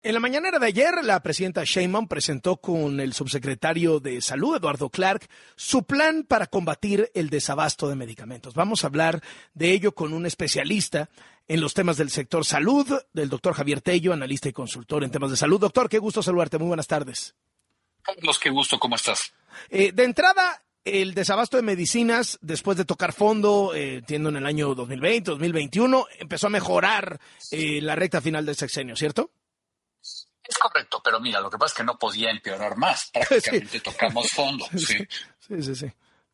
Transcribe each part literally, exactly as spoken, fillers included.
En la mañanera de ayer, la presidenta Sheinbaum presentó con el subsecretario de Salud, Eduardo Clark, su plan para combatir el desabasto de medicamentos. Vamos a hablar de ello con un especialista en los temas del sector salud, del doctor Javier Tello, analista y consultor en temas de salud. Doctor, qué gusto saludarte. Muy buenas tardes. Carlos, qué gusto. ¿Cómo estás? Eh, de entrada, el desabasto de medicinas, después de tocar fondo, eh, entiendo en el año dos mil veinte, dos mil veintiuno, empezó a mejorar eh, la recta final del sexenio, ¿cierto? Es correcto, pero mira, lo que pasa es que no podía empeorar más. Prácticamente sí. Tocamos fondo. Sí, sí, sí. Sí,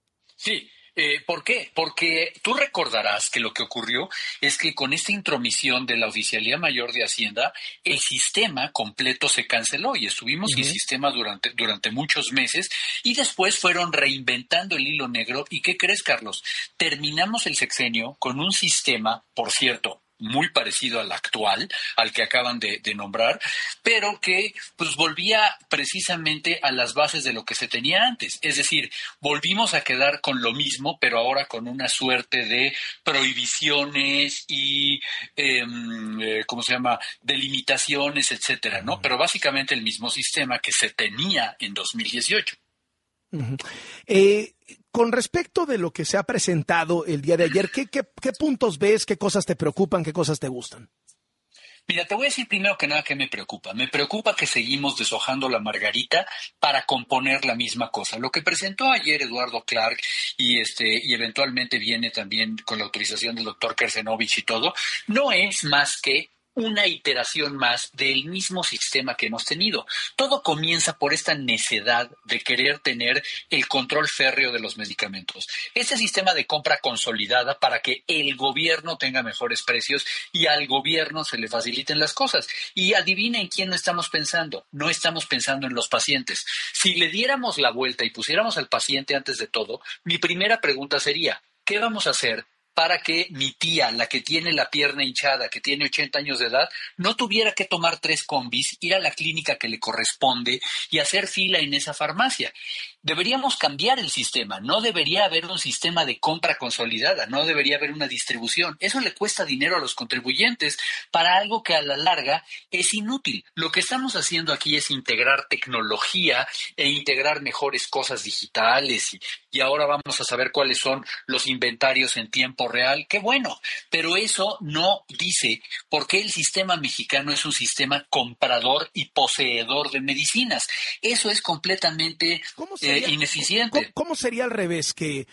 sí. Eh, ¿Por qué? Porque tú recordarás que lo que ocurrió es que con esta intromisión de la Oficialía Mayor de Hacienda, el sistema completo se canceló y estuvimos sin uh-huh. sistema durante, durante muchos meses y después fueron reinventando el hilo negro. ¿Y qué crees, Carlos? Terminamos el sexenio con un sistema, por cierto, muy parecido al actual, al que acaban de, de nombrar, pero que pues volvía precisamente a las bases de lo que se tenía antes. Es decir, volvimos a quedar con lo mismo, pero ahora con una suerte de prohibiciones y, eh, eh, ¿cómo se llama?, delimitaciones, etcétera, ¿no? Pero básicamente el mismo sistema que se tenía en dos mil dieciocho. Uh-huh. Eh, con respecto de lo que se ha presentado el día de ayer, ¿qué, qué, qué puntos ves, qué cosas te preocupan, qué cosas te gustan? Mira, te voy a decir primero que nada qué me preocupa. Me preocupa que seguimos deshojando la margarita para componer la misma cosa. Lo que presentó ayer Eduardo Clark y este y eventualmente viene también con la autorización del doctor Kersenovich y todo, no es más que una iteración más del mismo sistema que hemos tenido. Todo comienza por esta necedad de querer tener el control férreo de los medicamentos. Este sistema de compra consolidada para que el gobierno tenga mejores precios y al gobierno se le faciliten las cosas. Y adivina en quién no estamos pensando. No estamos pensando en los pacientes. Si le diéramos la vuelta y pusiéramos al paciente antes de todo, mi primera pregunta sería, ¿qué vamos a hacer para que mi tía, la que tiene la pierna hinchada, que tiene ochenta años de edad, no tuviera que tomar tres combis, ir a la clínica que le corresponde y hacer fila en esa farmacia? Deberíamos cambiar el sistema. No debería haber un sistema de compra consolidada, no debería haber una distribución. Eso le cuesta dinero a los contribuyentes para algo que a la larga es inútil. Lo que estamos haciendo aquí es integrar tecnología e integrar mejores cosas digitales y, y ahora vamos a saber cuáles son los inventarios en tiempo real. ¡Qué bueno! Pero eso no dice por qué el sistema mexicano es un sistema comprador y poseedor de medicinas. Eso es completamente eh, ineficiente. ¿Cómo, ¿Cómo sería al revés? Que,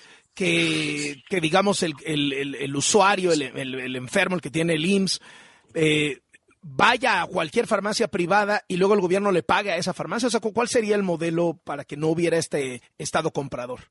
que, que digamos, el, el, el, el usuario, el, el, el enfermo, el que tiene el I M S S, eh, vaya a cualquier farmacia privada y luego el gobierno le pague a esa farmacia. O sea, ¿cuál sería el modelo para que no hubiera este estado comprador?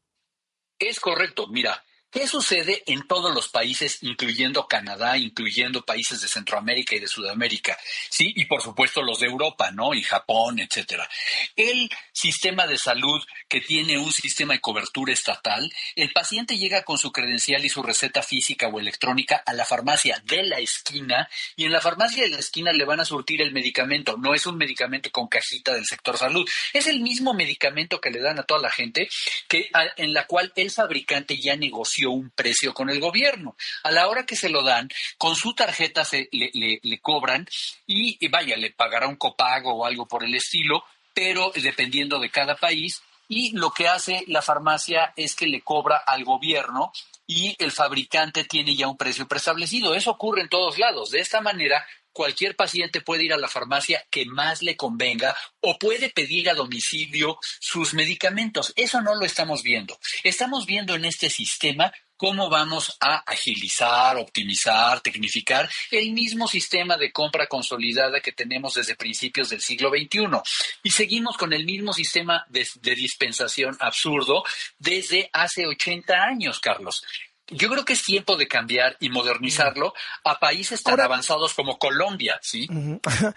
Es correcto. Mira, ¿qué sucede en todos los países, incluyendo Canadá, incluyendo países de Centroamérica y de Sudamérica? Sí, y por supuesto los de Europa, ¿no? Y Japón, etcétera. El sistema de salud que tiene un sistema de cobertura estatal, el paciente llega con su credencial y su receta física o electrónica a la farmacia de la esquina y en la farmacia de la esquina le van a surtir el medicamento. No es un medicamento con cajita del sector salud. Es el mismo medicamento que le dan a toda la gente que, a, en la cual el fabricante ya negoció un precio con el gobierno. A la hora que se lo dan, con su tarjeta se le, le, le cobran y, y vaya, le pagará un copago o algo por el estilo, pero dependiendo de cada país, y lo que hace la farmacia es que le cobra al gobierno y el fabricante tiene ya un precio preestablecido. Eso ocurre en todos lados. De esta manera, cualquier paciente puede ir a la farmacia que más le convenga o puede pedir a domicilio sus medicamentos. Eso no lo estamos viendo. Estamos viendo en este sistema cómo vamos a agilizar, optimizar, tecnificar el mismo sistema de compra consolidada que tenemos desde principios del siglo veintiuno. Y seguimos con el mismo sistema de, de dispensación absurdo desde hace ochenta años, Carlos. Yo creo que es tiempo de cambiar y modernizarlo a países tan Ahora, avanzados como Colombia, ¿sí? Uh-huh.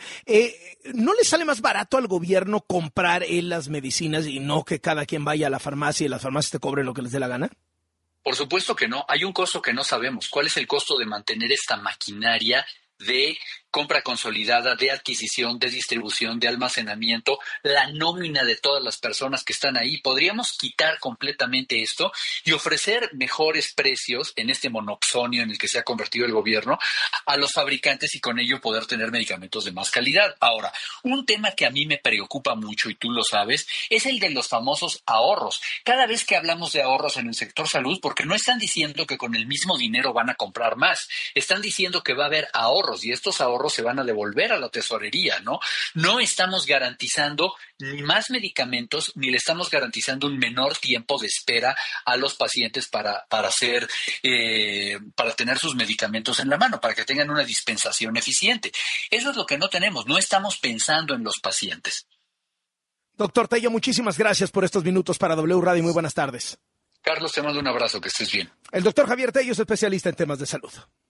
eh, ¿No le sale más barato al gobierno comprar él las medicinas y no que cada quien vaya a la farmacia y las farmacias te cobren lo que les dé la gana? Por supuesto que no. Hay un costo que no sabemos. ¿Cuál es el costo de mantener esta maquinaria de compra consolidada, de adquisición, de distribución, de almacenamiento, la nómina de todas las personas que están ahí. Podríamos quitar completamente esto y ofrecer mejores precios en este monopsonio en el que se ha convertido el gobierno a los fabricantes y con ello poder tener medicamentos de más calidad. Ahora, un tema que a mí me preocupa mucho, y tú lo sabes, es el de los famosos ahorros. Cada vez que hablamos de ahorros en el sector salud, porque no están diciendo que con el mismo dinero van a comprar más, están diciendo que va a haber ahorros y estos ahorros se van a devolver a la tesorería, ¿no? No estamos garantizando ni más medicamentos, ni le estamos garantizando un menor tiempo de espera a los pacientes para, para hacer, eh, para tener sus medicamentos en la mano, para que tengan una dispensación eficiente. Eso es lo que no tenemos, no estamos pensando en los pacientes. Doctor Tello, muchísimas gracias por estos minutos para W Radio y muy buenas tardes. Carlos, te mando un abrazo, que estés bien. El doctor Javier Tello es especialista en temas de salud.